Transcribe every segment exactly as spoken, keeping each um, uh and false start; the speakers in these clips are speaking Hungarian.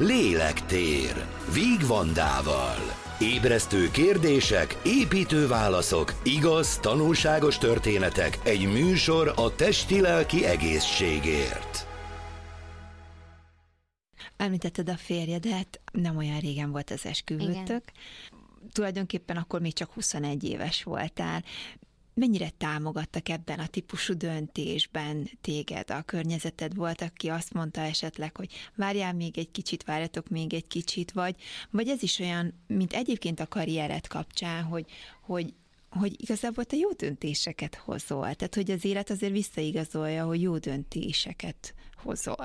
Lélektér, Víg Vandával. Ébresztő kérdések, építő válaszok, igaz, tanulságos történetek, egy műsor a testi-lelki egészségért. Említetted a férjedet, nem olyan régen volt az esküvőtök. Tulajdonképpen akkor még csak huszonegy éves voltál. Mennyire támogattak ebben a típusú döntésben téged? A környezeted volt, aki azt mondta esetleg, hogy várjál még egy kicsit, várjatok még egy kicsit, vagy, vagy ez is olyan, mint egyébként a karriered kapcsán, hogy, hogy, hogy igazából te jó döntéseket hozol. Tehát, hogy az élet azért visszaigazolja, hogy jó döntéseket hozol.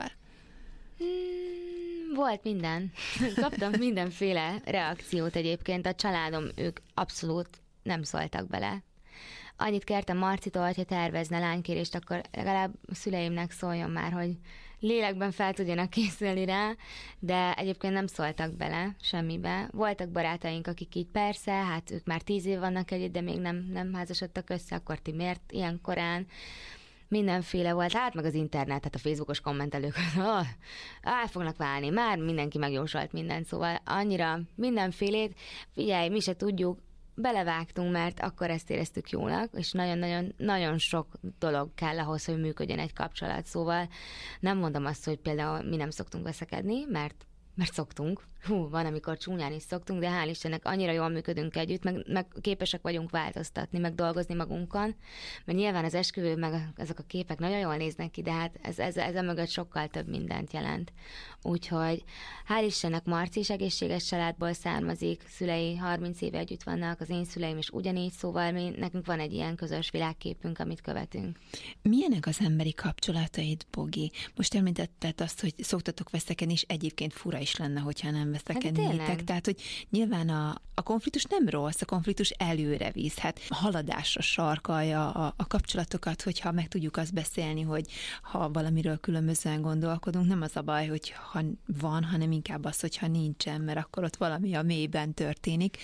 Hmm, volt minden. Kaptam mindenféle reakciót egyébként. A családom, ők abszolút nem szóltak bele. Annyit kértem Marcitól, hogyha tervezne lánykérést, akkor legalább a szüleimnek szóljon már, hogy lélekben fel tudjanak készülni rá, de egyébként nem szóltak bele semmibe. Voltak barátaink, akik így persze, hát ők már tíz év vannak együtt, de még nem, nem házasodtak össze, akkor ti miért ilyen korán? Mindenféle volt, hát meg az internet, tehát a Facebookos kommentelők, oh, el fognak válni, már mindenki megjósolt mindent, szóval annyira mindenfélét, figyelj, mi se tudjuk, belevágtunk, mert akkor ezt éreztük jónak, és nagyon-nagyon nagyon sok dolog kell ahhoz, hogy működjön egy kapcsolat, szóval nem mondom azt, hogy például mi nem szoktunk veszekedni, mert mert szoktunk. Hú, van, amikor csúnyán is szoktunk, de hál' Istennek annyira jól működünk együtt, meg, meg képesek vagyunk változtatni, meg dolgozni magunkon, mert nyilván az esküvő, meg ezek a képek nagyon jól néznek ki, de hát ez, ez, ez mögött sokkal több mindent jelent. Úgyhogy hál' Istennek Marci is egészséges családból származik, szülei harminc éve együtt vannak, az én szüleim is ugyanígy, szóval mi, nekünk van egy ilyen közös világképünk, amit követünk. Milyenek az emberi kapcsolataid, Bogi? Most említetted azt, hogy szoktatok veszekedni, és egyébként fura is lenne, hogyha nem veszekednétek. Hát tehát, hogy nyilván a, a konfliktus nem rossz, a konfliktus előre visz. Hát haladásra sarkalja a, a kapcsolatokat, hogyha meg tudjuk azt beszélni, hogy ha valamiről különbözően gondolkodunk, nem az a baj, hogy ha van, hanem inkább az, hogyha nincsen, mert akkor ott valami a mélyben történik.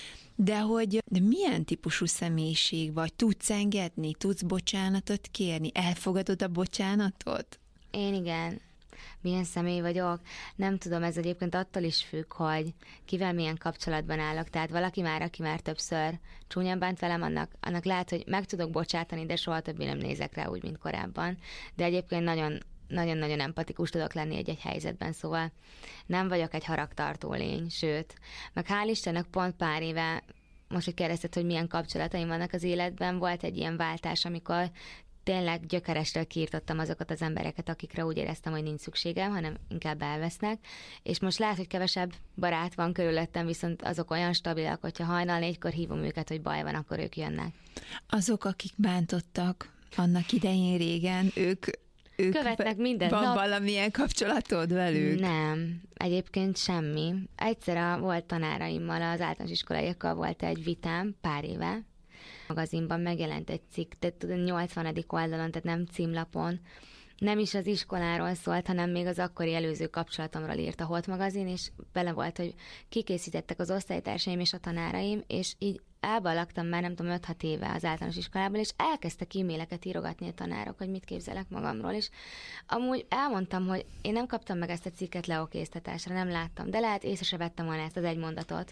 De hogy de milyen típusú személyiség vagy? Tudsz engedni? Tudsz bocsánatot kérni? Elfogadod a bocsánatot? Én igen. Milyen személy vagyok? Nem tudom, ez egyébként attól is függ, hogy kivel milyen kapcsolatban állok. Tehát valaki már, aki már többször csúnyán bánt velem, annak, annak lehet, hogy meg tudok bocsátani, de soha többé nem nézek rá úgy, mint korábban. De egyébként nagyon nagyon-nagyon empatikus tudok lenni egy-egy helyzetben, szóval nem vagyok egy haragtartó lény, sőt, meg hál' Istennek pont pár éve, most, hogy kérdezted, hogy milyen kapcsolataim vannak az életben, volt egy ilyen váltás, amikor tényleg gyökerestől kiirtottam azokat az embereket, akikre úgy éreztem, hogy nincs szükségem, hanem inkább elvesznek, és most lehet, hogy kevesebb barát van körülöttem, viszont azok olyan stabilak, hogyha hajnal négykor hívom őket, hogy baj van, akkor ők jönnek. Azok, akik bántottak annak idején régen, ők Ők követnek minden van nap. Valamilyen kapcsolatod velük? Nem, egyébként semmi. Egyszer a volt tanáraimmal, az általános iskolaiakkal volt egy vitám pár éve. Magazinban megjelent egy cikk, tehát nyolcvanadik oldalon, tehát nem címlapon. Nem is az iskoláról szólt, hanem még az akkori előző kapcsolatomról írt a Holt magazin, és bele volt, hogy kikészítettek az osztálytársaim és a tanáraim, és így elbalagtam már nem tudom öt-hat éve az általános iskolából, és elkezdtek e-maileket írogatni a tanárok, hogy mit képzelek magamról, és amúgy elmondtam, hogy én nem kaptam meg ezt a cikket leokéztatásra, nem láttam, de lehet észre se vettem volna ezt az egy mondatot.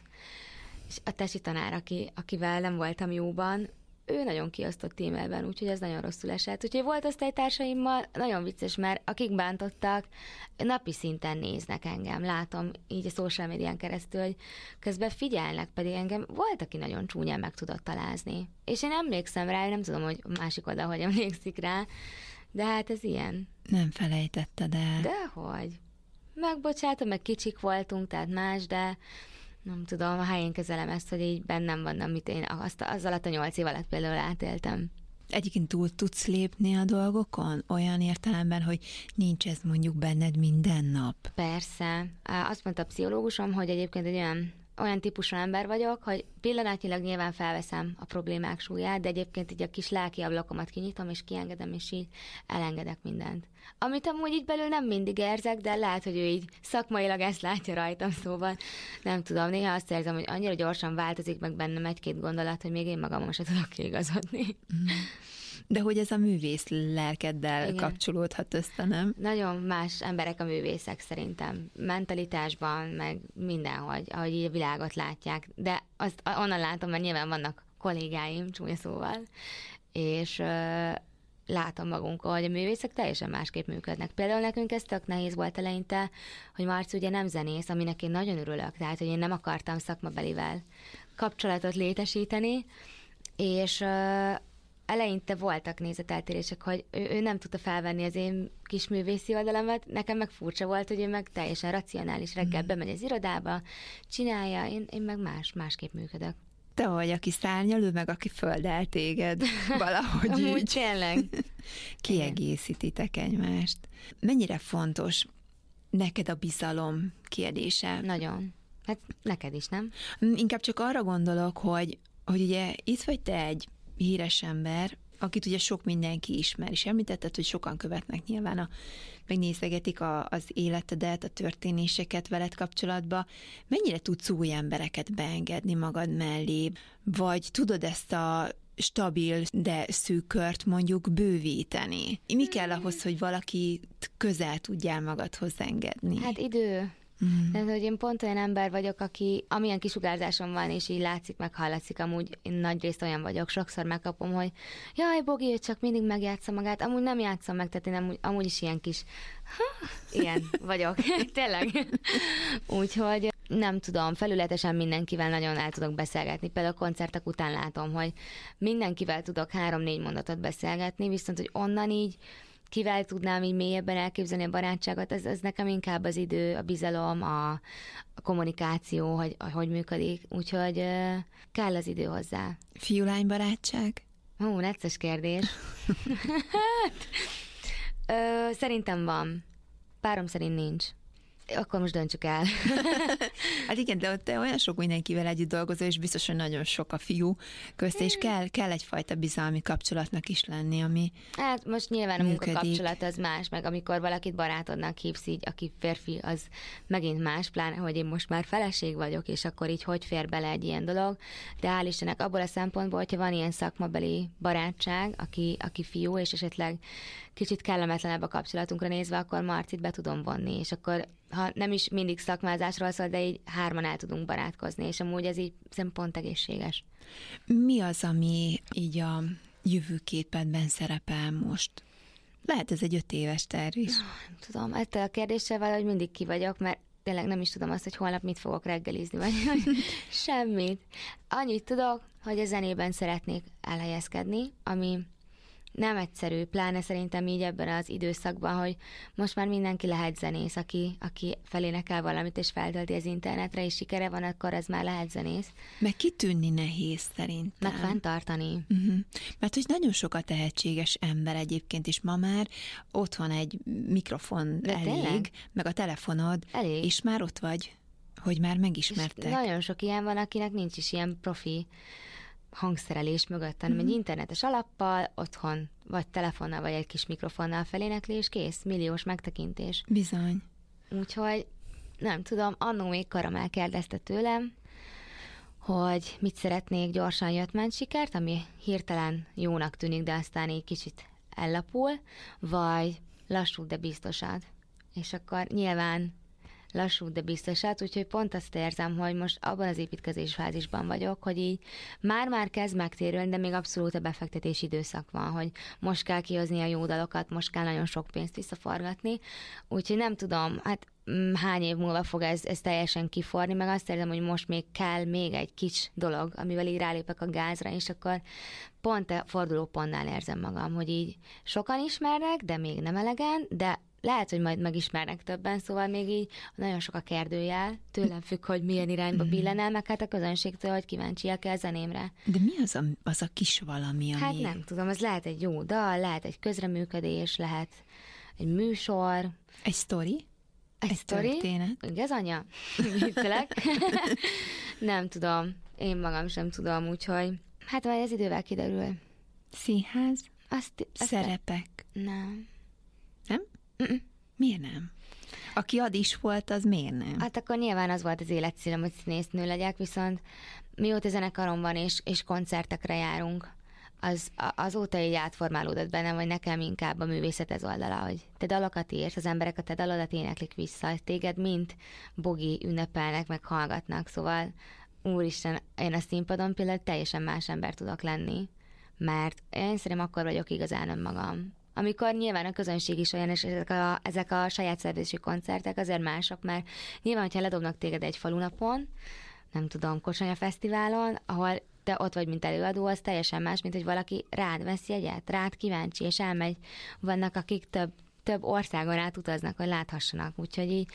És a tesi tanár, aki, akivel nem voltam jóban, ő nagyon kiosztott e-mailben, úgyhogy ez nagyon rosszul esett. Úgyhogy volt osztálytársaimmal, nagyon vicces, mert akik bántottak, napi szinten néznek engem, látom így a social médián keresztül, hogy közben figyelnek, pedig engem volt, aki nagyon csúnyán meg tudott talázni. És én emlékszem rá, nem tudom, hogy a másik oldal hogy emlékszik rá, de hát ez ilyen. Nem felejtetted el. Dehogy. Megbocsátom, meg kicsik voltunk, tehát más, de nem tudom, a helyén kezelem ezt, hogy így bennem van, amit én azt, az alatt a nyolc év alatt például átéltem. Egyébként túl tudsz lépni a dolgokon? Olyan értelemben, hogy nincs ez mondjuk benned minden nap? Persze. Azt mondta a pszichológusom, hogy egyébként egy olyan, olyan típusú ember vagyok, hogy pillanatnyilag nyilván felveszem a problémák súlyát, de egyébként így a kis lelki ablakomat kinyitom, és kiengedem, és így elengedek mindent. Amit amúgy így belül nem mindig érzek, de lehet, hogy ő így szakmailag ezt látja rajtam, szóval nem tudom, néha azt érzem, hogy annyira gyorsan változik meg bennem egy-két gondolat, hogy még én magamon se tudok kiigazodni. Mm. De hogy ez a művész lelkeddel igen. kapcsolódhat össze, nem? Nagyon más emberek a művészek szerintem. Mentalitásban, meg mindenhogy, ahogy így a világot látják. De azt onnan látom, mert nyilván vannak kollégáim, csúnya szóval, és uh, látom magunkon, hogy a művészek teljesen másképp működnek. Például nekünk ez tök nehéz volt eleinte, hogy Marci ugye nem zenész, aminek én nagyon örülök, tehát hogy én nem akartam szakmabelivel kapcsolatot létesíteni, és uh, eleinte voltak nézeteltérések, hogy ő, ő nem tudta felvenni az én kis művészi oldalamat, nekem meg furcsa volt, hogy ő meg teljesen racionális, reggel bemegy az irodába, csinálja, én, én meg más, másképp működök. Te vagy, aki szárnyal, ő meg, aki földel téged. Valahogy Amúgy így. tényleg. Kiegészítitek egymást. Mennyire fontos neked a bizalom kérdése? Nagyon. Hát neked is, nem? Inkább csak arra gondolok, hogy, hogy ugye itt vagy te egy híres ember, akit ugye sok mindenki ismer, és említetted, hogy sokan követnek nyilván, a, megnézegetik a, az életedet, a történéseket veled kapcsolatban. Mennyire tudsz új embereket beengedni magad mellé, vagy tudod ezt a stabil, de szűk kört mondjuk bővíteni? Mi kell ahhoz, hogy valaki közel tudjál magadhoz engedni? Hát idő. Mm. Tehát, hogy én pont olyan ember vagyok, aki amilyen kisugárzásom van, és így látszik, meg hallatszik, amúgy én nagyrészt olyan vagyok, sokszor megkapom, hogy jaj, Bogi, ő csak mindig megjátsza magát, amúgy nem játszom meg, tehát én amúgy, amúgy is ilyen kis ha, ilyen vagyok, tényleg. Úgyhogy nem tudom, felületesen mindenkivel nagyon el tudok beszélgetni, például a koncertek után látom, hogy mindenkivel tudok három-négy mondatot beszélgetni, viszont, hogy onnan így kivel tudnám így mélyebben elképzelni a barátságot, ez, ez nekem inkább az idő, a bizalom, a, a kommunikáció, hogy hogy működik, úgyhogy uh, kell az idő hozzá. Fiú-lány barátság? Hú, necces kérdés. hát, ö, szerintem van. Párom szerint nincs. Akkor most döntsük el. Hát igen, de ott olyan sok mindenkivel együtt dolgozol, és biztos, hogy nagyon sok a fiú közt, és kell, kell egyfajta bizalmi kapcsolatnak is lenni, ami hát most nyilván a működik. Munkakapcsolat az más, meg amikor valakit barátodnak hívsz így, aki férfi, az megint más, pláne, hogy én most már feleség vagyok, és akkor így hogy fér bele egy ilyen dolog. De hál' Istennek abból a szempontból, hogyha van ilyen szakmabeli barátság, aki, aki fiú, és esetleg kicsit kellemetlenebb a kapcsolatunkra nézve, akkor Marcit be tudom vonni, és akkor ha nem is mindig szakmázásról szól, de így hárman el tudunk barátkozni, és amúgy ez így pont egészséges. Mi az, ami így a jövőképedben szerepel most? Lehet ez egy öt éves terv is. Nem tudom, ettől a kérdéssel valahogy mindig ki vagyok, mert tényleg nem is tudom azt, hogy holnap mit fogok reggelizni, vagy semmit. Annyit tudok, hogy a zenében szeretnék elhelyezkedni, ami nem egyszerű, pláne szerintem így ebben az időszakban, hogy most már mindenki lehet zenész, aki, aki felénekel valamit, és feltölti az internetre, és sikere van, akkor az már lehet zenész. Meg kitűnni nehéz szerintem. Meg fenntartani. Uh-huh. Mert hogy nagyon sok a tehetséges ember egyébként, és ma már ott van egy mikrofon de elég, tényleg? Meg a telefonod, elég. És már ott vagy, hogy már megismertek. És nagyon sok ilyen van, akinek nincs is ilyen profi hangszerelés mögött, hanem mm-hmm. egy internetes alappal, otthon, vagy telefonnal, vagy egy kis mikrofonnal felénekli, és kész, milliós megtekintés. Bizony. Úgyhogy nem tudom, annó még Karamell kérdezte tőlem, hogy mit szeretnék, gyorsan jött-ment sikert, ami hirtelen jónak tűnik, de aztán egy kicsit ellapul, vagy lassú, de biztosat. És akkor nyilván lassú, de biztosat, úgyhogy pont azt érzem, hogy most abban az építkezés fázisban vagyok, hogy így már-már kezd megtérülni, de még abszolút a befektetési időszak van, hogy most kell kihozni a jó dalokat, most kell nagyon sok pénzt visszaforgatni, úgyhogy nem tudom, hát hány év múlva fog ez, ez teljesen kiforni, meg azt érzem, hogy most még kell még egy kis dolog, amivel így rálépek a gázra, és akkor pont a fordulópontnál érzem magam, hogy így sokan ismernek, de még nem elegen, de lehet, hogy majd megismernek többen, szóval még így nagyon sok a kérdőjel, tőlem függ, hogy milyen irányba billen el, meg hát a közönségtől, hogy kíváncsiak-e a zenémre. De mi az a, az a kis valami, ami... Hát nem tudom, ez lehet egy jó dal, lehet egy közreműködés, lehet egy műsor. Egy sztori? Egy, egy sztori? Történet? Igaz, anya? Viccelek. Nem tudom, én magam sem tudom, úgyhogy hát majd ez idővel kiderül. Színház? Azt, azt Szerepek? Nem. Nem? Mm-mm. Miért nem? Aki ad is volt, az miért nem? Hát akkor nyilván az volt az életcélom, hogy színésznő legyek, viszont mióta zenekarom van és, és koncertekre járunk, az azóta így átformálódott bennem, vagy nekem inkább a művészet ez oldala, hogy te dalokat írsz, az emberek a te dalodat éneklik vissza, téged mint Bogi ünnepelnek, meg hallgatnak, szóval úristen, én a színpadon például teljesen más ember tudok lenni, mert én szerintem akkor vagyok igazán önmagam. Amikor nyilván a közönség is olyan, és ezek a, ezek a saját szervezésű koncertek azért mások, mert nyilván, hogyha ledobnak téged egy falunapon, nem tudom, Kocsonya Fesztiválon, ahol te ott vagy, mint előadó, az teljesen más, mint hogy valaki rád vesz jegyet, rád kíváncsi, és elmegy. Vannak, akik több, több országon át utaznak, hogy láthassanak. Úgyhogy így,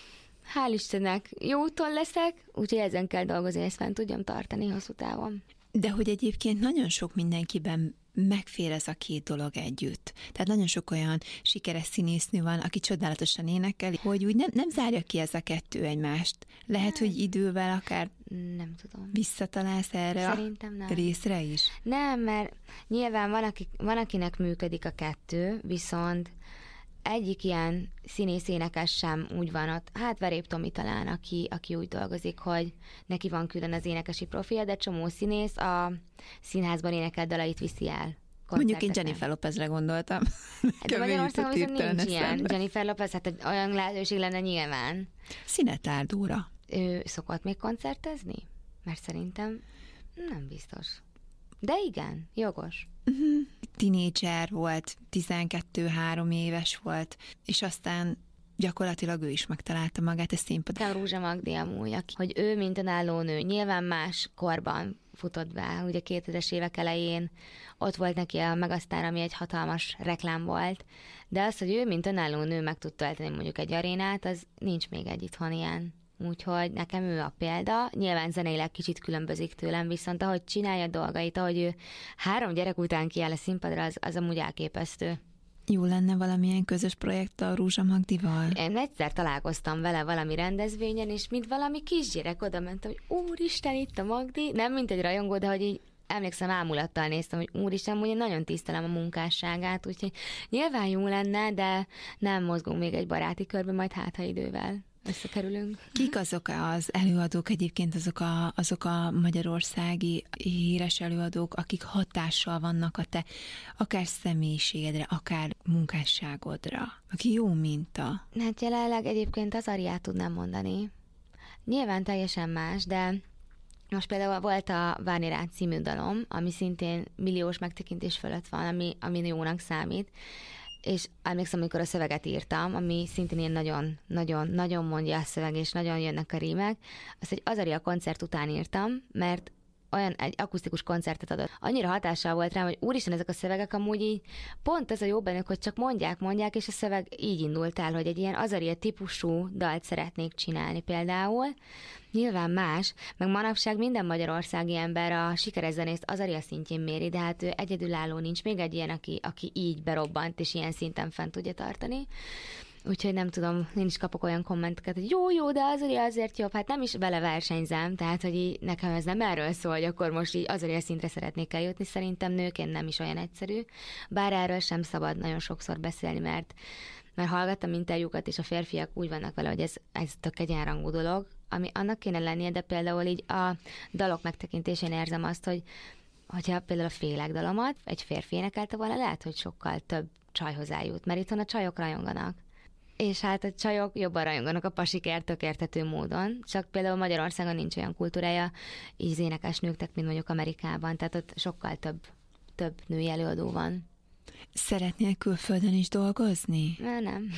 hál' Istennek, jó úton leszek, úgyhogy ezen kell dolgozni, ezt fent tudjam tartani hosszú távon. De hogy egyébként nagyon sok mindenkiben megfér ez a két dolog együtt. Tehát nagyon sok olyan sikeres színésznő van, aki csodálatosan énekel, hogy úgy nem, nem zárja ki ez a kettő egymást. Lehet, nem. hogy idővel akár nem tudom. Visszatalálsz erre Szerintem nem. a részre is? Nem, mert nyilván van, aki, van, akinek működik a kettő, viszont egyik ilyen színész-énekes sem úgy van ott, hát Verép Tomi talán, aki, aki úgy dolgozik, hogy neki van külön az énekesi profilja, de csomó színész a színházban énekelt dalait viszi el. Mondjuk én Jennifer Lopezre gondoltam. De Magyarországon viszont nincs ilyen. Jennifer Lopez, hát olyan lehetőség lenne nyilván. Szinetár Dóra. Ő szokott még koncertezni? Mert szerintem nem biztos. De igen, jogos. Uh-huh. Tinédzser volt, tizenkettő-három éves volt, és aztán gyakorlatilag ő is megtalálta magát a színpadon. Rúzsa Magdi amúgy, hogy ő mint önálló nő, nyilván más korban futott be, ugye kétezres évek elején ott volt neki a Megasztár, ami egy hatalmas reklám volt, de az, hogy ő mint önálló nő meg tud tölteni mondjuk egy arénát, az nincs még egy itthon ilyen. Úgyhogy nekem ő a példa, nyilván zeneileg kicsit különbözik tőlem, viszont ahogy csinálja dolgait, ahogy ő három gyerek után kiáll a színpadra, az, az amúgy elképesztő. Jó lenne valamilyen közös projekt a Rúzsa Magdival? Én egyszer találkoztam vele valami rendezvényen, és mint valami kisgyerek oda mentem, hogy úristen, itt a Magdi, nem mint egy rajongó, de hogy így emlékszem, ámulattal néztem, hogy úristen, úgy én nagyon tisztelem a munkásságát, úgyhogy nyilván jó lenne, de nem mozgunk még egy baráti körbe, majd hát, ha idővel összekerülünk. Kik azok az előadók egyébként, azok a, azok a magyarországi híres előadók, akik hatással vannak a te akár személyiségedre, akár munkásságodra, aki jó minta? Hát jelenleg egyébként az Ariát tudnám mondani. Nyilván teljesen más, de most például volt a Várni rád című dalom, ami szintén milliós megtekintés fölött van, ami, ami jónak számít. És emlékszem, amikor a szöveget írtam, ami szintén ilyen nagyon, nagyon, nagyon mondja a szöveg, és nagyon jönnek a rímek, azt egy Azaria koncert után írtam, mert olyan egy akusztikus koncertet adott. Annyira hatással volt rám, hogy úristen, ezek a szövegek amúgy így, pont ez a jó bennük, hogy csak mondják, mondják, és a szöveg így indult el, hogy egy ilyen Azaria típusú dalt szeretnék csinálni például. Nyilván más, meg manapság minden magyarországi ember a sikeres zenészt Azaria szintjén méri, de hát ő egyedülálló, nincs még egy ilyen, aki, aki így berobbant, és ilyen szinten fent tudja tartani. Úgyhogy nem tudom, én is kapok olyan kommenteket, hogy jó, jó, de Azaria azért jobb, hát nem is vele versenyzem, tehát hogy így, nekem ez nem erről szól, hogy akkor most így Azaria szintre szeretnék eljutni, szerintem nőként nem is olyan egyszerű, bár erről sem szabad nagyon sokszor beszélni, mert, mert hallgattam interjúkat, és a férfiak úgy vannak vele, hogy ez, ez tök egyenrangú dolog, ami annak kéne lennie, de például így a dalok megtekintésén érzem azt, hogy hogyha például a Félek dalomat egy férfi énekelte volna, lehet, hogy sokkal több csajhoz eljut, mert itthon a csajok rajonganak. És hát a csajok jobban rajonganak a pasikért, tök érthető módon, csak például Magyarországon nincs olyan kultúrája így az énekesnőknek, mint mondjuk Amerikában, tehát ott sokkal több, több női előadó van. Szeretnél külföldön is dolgozni? Nem, nem.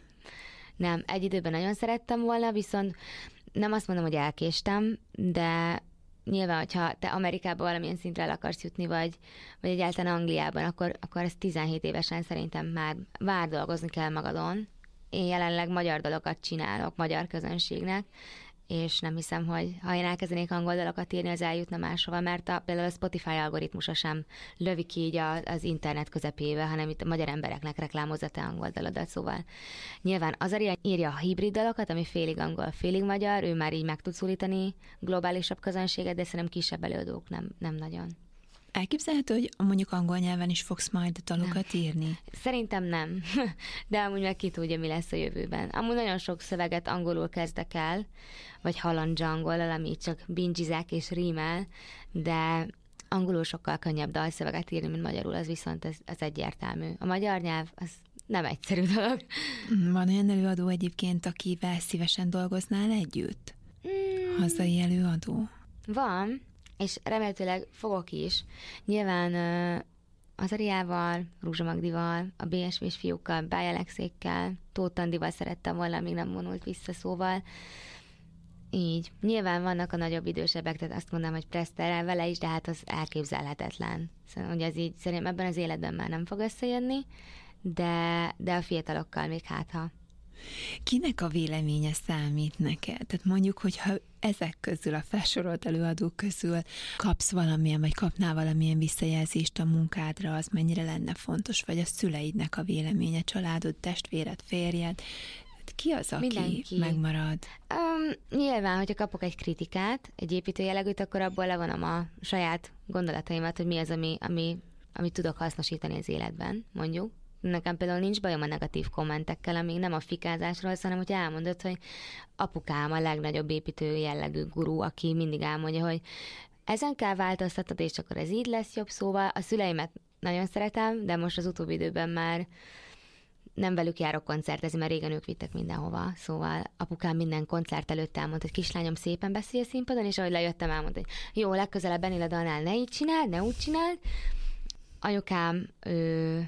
Nem, egy időben nagyon szerettem volna, viszont nem azt mondom, hogy elkéstem, de nyilván, hogyha te Amerikában valamilyen szintre el akarsz jutni, vagy, vagy egyáltalán Angliában, akkor, akkor ezt tizenhét évesen szerintem már, már dolgozni kell magadon. Én jelenleg magyar dalokat csinálok magyar közönségnek, és nem hiszem, hogy ha én elkezdenék angol dalokat írni, az eljutna máshova, mert a, például a Spotify algoritmusa sem lövi ki így a, az internet közepébe, hanem itt a magyar embereknek reklámozza te angol dalodat, szóval nyilván Azaria írja a hibrid dalokat, ami félig angol, félig magyar, ő már így meg tud szólítani globálisabb közönséget, de szerintem kisebb előadók nem, nem nagyon. Elképzelhető, hogy mondjuk angol nyelven is fogsz majd dalokat nem. írni? Szerintem nem, de amúgy meg ki tudja, mi lesz a jövőben. Amúgy nagyon sok szöveget angolul kezdek el, vagy halandzsa angolal, ami csak bingizek és rímel, de angolul sokkal könnyebb dalszöveget írni, mint magyarul, az viszont ez, ez egyértelmű. A magyar nyelv, az nem egyszerű dolog. Van olyan előadó egyébként, akivel szívesen dolgoznál együtt? Mm. Hazai előadó? Van, és remélhetőleg fogok is. Nyilván az Ariával, Rúzsa Magdival, a bé es vé-s fiúkkal, Báj Alexékkel, Tóth Andival szerettem volna, amíg nem vonult vissza, szóval így. Nyilván vannak a nagyobb idősebbek, tehát azt mondanám, hogy Presterrel vele is, de hát az elképzelhetetlen. Szóval, ugye ez így szerintem ebben az életben már nem fog összejönni, de, de a fiatalokkal még hátha. Kinek a véleménye számít neked? Tehát mondjuk, hogyha ezek közül, a felsorolt előadók közül kapsz valamilyen, vagy kapnál valamilyen visszajelzést a munkádra, az mennyire lenne fontos, vagy a szüleidnek a véleménye, családod, testvéred, férjed, ki az, aki Mindenki. megmarad? Um, nyilván, hogyha kapok egy kritikát, egy építő jellegűt, akkor abból levonom a saját gondolataimat, hogy mi az, ami, ami, amit tudok hasznosítani az életben, mondjuk. Nekem például nincs bajom a negatív kommentekkel, amíg nem a fikázásról, hanem hogy elmondod, hogy apukám a legnagyobb építő jellegű gurú, aki mindig elmondja, hogy ezen kell változtatod, és akkor ez így lesz jobb. Szóval a szüleimet nagyon szeretem, de most az utóbbi időben már nem velük járok koncertezni, mert régen ők vittek mindenhova. Szóval apukám minden koncert előtt elmondta, hogy kislányom, szépen beszélj a színpadon, és ahogy lejöttem, elmondta, hogy jó, legközelebb Benni a dalnál ne így csináld, ne úgy csináld. Anyukám, ő...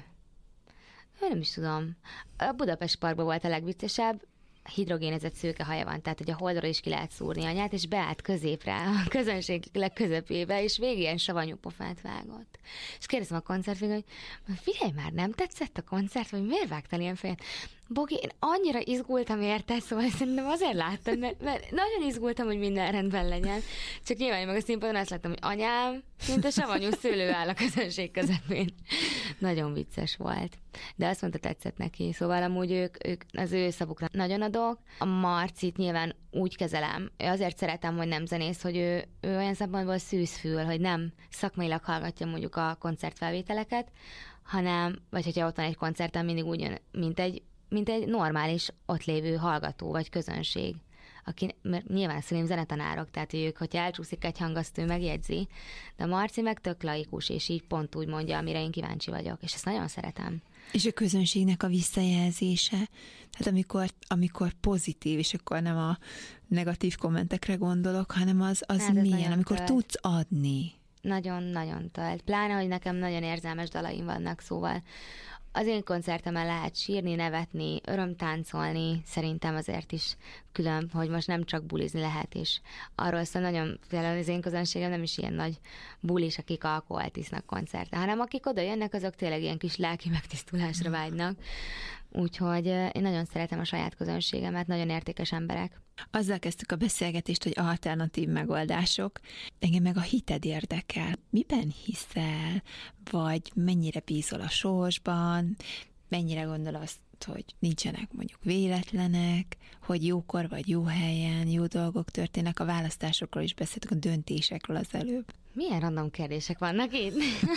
nem is tudom. A Budapest Parkban volt a legviccesebb, hidrogénezett szőke haja van, tehát hogy a holdra is ki lehet szúrni anyát, és beállt középre, a közönség legközepébe, és végig ilyen savanyú pofát vágott. És kérdezem a koncert végül, hogy figyelj már, nem tetszett a koncert, vagy miért vágtál ilyen fejet? Bogi, én annyira izgultam érte, szóval szerintem azért láttam, mert, mert nagyon izgultam, hogy minden rendben legyen. Csak nyilván meg a színpadon azt láttam, hogy anyám, mint a savanyú szőlő áll a közönség közepén. Nagyon vicces volt. De azt mondta, tetszett neki. Szóval amúgy ők, ők az ő szavukra nagyon adok. A Marcit nyilván úgy kezelem, azért szeretem, hogy nem zenész, hogy ő, ő olyan szempontból szűzfül, hogy nem szakmailag hallgatja mondjuk a koncertfelvételeket, hanem, vagy hogyha ott van egy koncerten, mindig úgy jön, mint egy mint egy normális ott lévő hallgató vagy közönség, aki, mert nyilván szerintem zenetanárok, tehát ők, hogyha elcsúszik egy hang, azt ő megjegyzi, de a Marci meg tök laikus, és így pont úgy mondja, amire én kíváncsi vagyok, és ezt nagyon szeretem. És a közönségnek a visszajelzése, tehát amikor, amikor pozitív, és akkor nem a negatív kommentekre gondolok, hanem az, az hát milyen, amikor tölt. Tudsz adni. Nagyon-nagyon tölt. Pláne, hogy nekem nagyon érzelmes dalaim vannak, szóval az én koncertemen lehet sírni, nevetni, örömtáncolni, szerintem azért is külön, hogy most nem csak bulizni lehet, és arról szól nagyon, például az én közönségem nem is ilyen nagy bulis, akik alkoholt isznak koncerten, hanem akik oda jönnek, azok tényleg ilyen kis lelki megtisztulásra vágynak. Úgyhogy én nagyon szeretem a saját közönségemet, nagyon értékes emberek. Azzal kezdtük a beszélgetést, hogy alternatív megoldások. Engem meg a hited érdekel. Miben hiszel? Vagy mennyire bízol a sorsban? Mennyire gondol azt, hogy nincsenek mondjuk véletlenek, hogy jókor vagy jó helyen, jó dolgok történnek? A választásokról is beszéltük, a döntésekről az előbb. Milyen random kérdések vannak itt?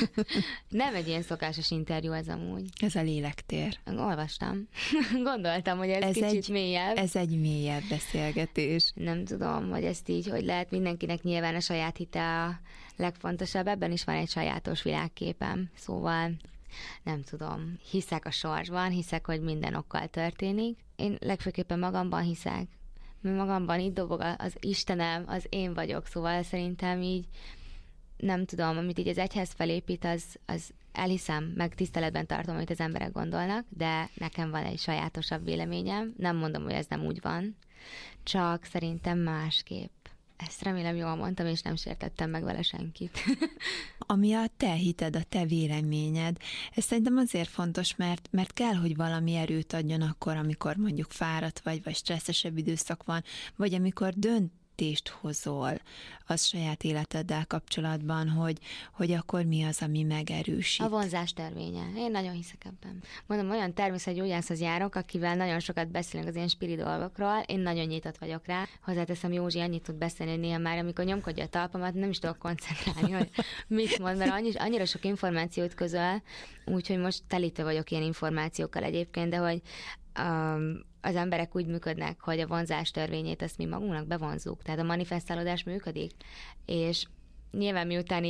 Nem egy ilyen szokásos interjú ez amúgy. Ez a lélektér. Olvastam. Gondoltam, hogy ez, ez kicsit egy, mélyebb. Ez egy mélyebb beszélgetés. Nem tudom, hogy ezt így, hogy lehet, mindenkinek nyilván a saját hite a legfontosabb. Ebben is van egy sajátos világképem. Szóval nem tudom, hiszek a sorsban, hiszek, hogy minden okkal történik. Én legfőképpen magamban hiszek. Magamban itt dobog az Istenem, az én vagyok, szóval szerintem így nem tudom, amit így az egyház felépít, az, az elhiszem, meg tiszteletben tartom, amit az emberek gondolnak, de nekem van egy sajátosabb véleményem. Nem mondom, hogy ez nem úgy van, csak szerintem másképp. Ezt remélem jól mondtam, és nem sértettem meg vele senkit. Ami a te hited, a te véleményed, ez szerintem azért fontos, mert, mert kell, hogy valami erőt adjon akkor, amikor mondjuk fáradt vagy, vagy stresszesebb időszak van, vagy amikor dönt hozol az saját életeddel kapcsolatban, hogy, hogy akkor mi az, ami megerősít. A vonzás törvénye. Én nagyon hiszek ebben. Mondom, olyan természetgyógyászhoz járok, akivel nagyon sokat beszélünk az ilyen spiri dolgokról, én nagyon nyitott vagyok rá. Hozzáteszem, Józsi annyit tud beszélni, hogy néha már, amikor nyomkodja a talpamat, nem is tudok koncentrálni, hogy mit mond, mert annyi, annyira sok információt közöl, úgyhogy most telítve vagyok ilyen információkkal egyébként, de hogy um, az emberek úgy működnek, hogy a vonzás törvényét ezt mi magunknak bevonzuk. Tehát a manifestálódás működik. És nyilván miután így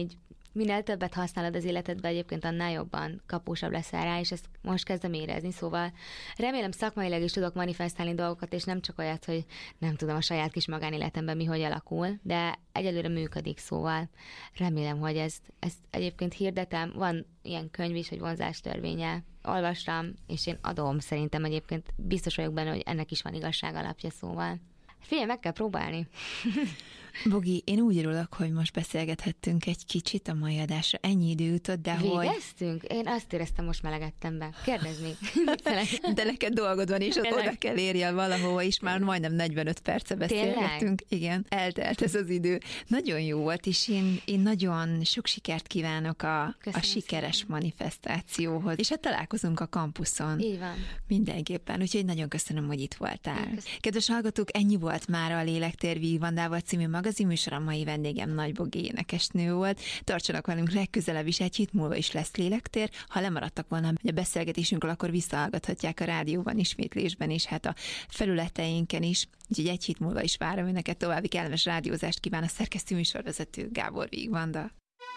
minél többet használod az életedben, egyébként annál jobban kapósabb leszel rá, és ezt most kezdem érezni, szóval remélem szakmailag is tudok manifestálni dolgokat, és nem csak olyat, hogy nem tudom a saját kis magánéletemben mi hogy alakul, de egyelőre működik, szóval remélem, hogy ezt, ezt egyébként hirdetem. Van ilyen könyv is, hogy vonzástörvénye, olvastam, és én adom szerintem egyébként, biztos vagyok benne, hogy ennek is van igazság alapja, szóval figyelj, meg kell próbálni. Bogi, én úgy örülök, hogy most beszélgethettünk egy kicsit a mai adásra. Ennyi idő jutott, de hogy... Végeztünk? Én azt éreztem, most melegettem be. Kérdezz még. De neked dolgod van, és ott oda kell érjél valahova, és már majdnem negyvenöt perce beszélgettünk. Igen, eltelt ez az idő. Nagyon jó volt, és én, én nagyon sok sikert kívánok a, a sikeres szépen. manifestációhoz. És hát találkozunk a kampuszon. Így van. Mindenképpen, úgyhogy nagyon köszönöm, hogy itt voltál. Kedves hallgatók, ennyi volt már a Lélektér Víg Vandával című magazinműsor, a mai vendégem Nagy Bogi énekesnő volt. Tartsanak velünk legközelebb is, egy hét múlva is lesz Lélektér. Ha lemaradtak volna a beszélgetésünkről, akkor visszahallgathatják a rádióban, ismétlésben, és hát a felületeinken is. Úgyhogy egy hét múlva is várom önöket. További kellemes rádiózást kíván a szerkesztő műsorvezető Gábor Víg Vanda.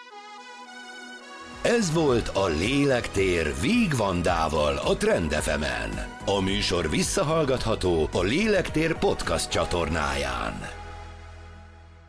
Ez volt a Lélektér Víg Vandával a Trend ef emen. A műsor visszahallgatható a Lélektér podcast csatornáján.